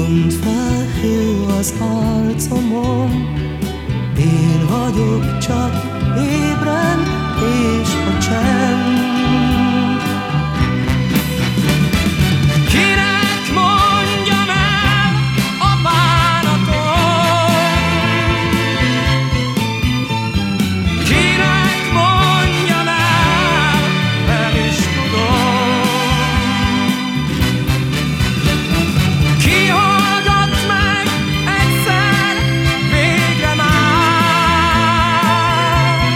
Gondfelhő az arcomon, én vagyok csak ébren, és a csend. Kinek mondjam el a bánatom? Kinek mondjam el, nem is tudom. Ki hallgat meg egyszer, végre már?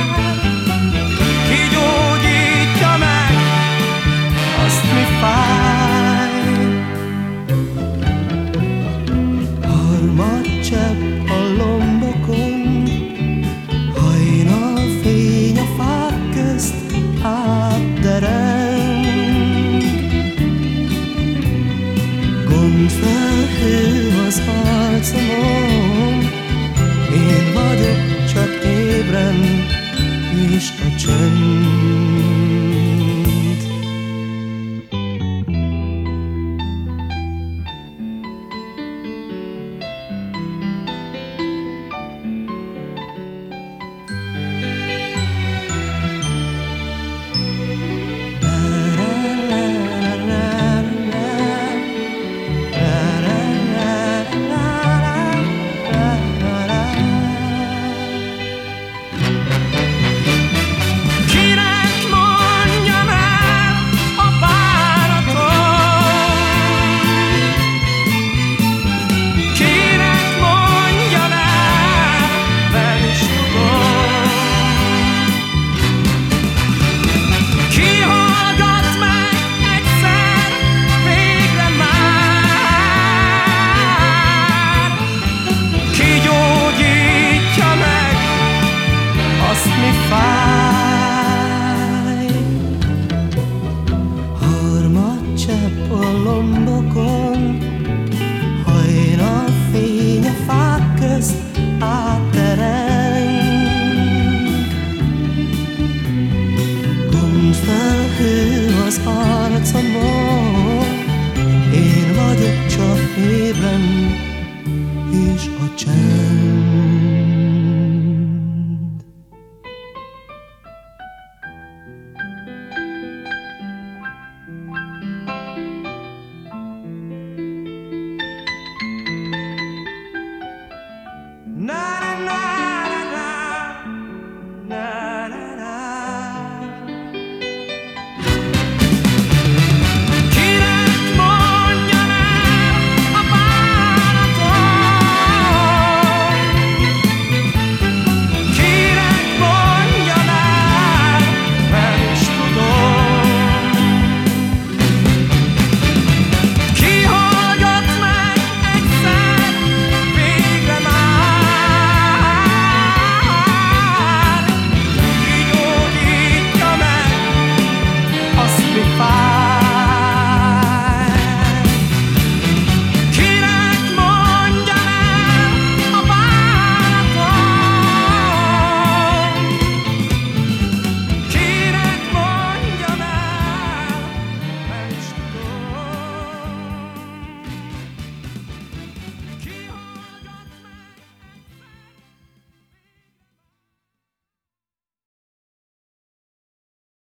Ki gyógyítja meg azt, mi fáj? Harmadcsepp a lombokon, hajnalfény a fák közt átdereng. Gondfelhő az arcomon, én vagyok csak ébren, és a csend.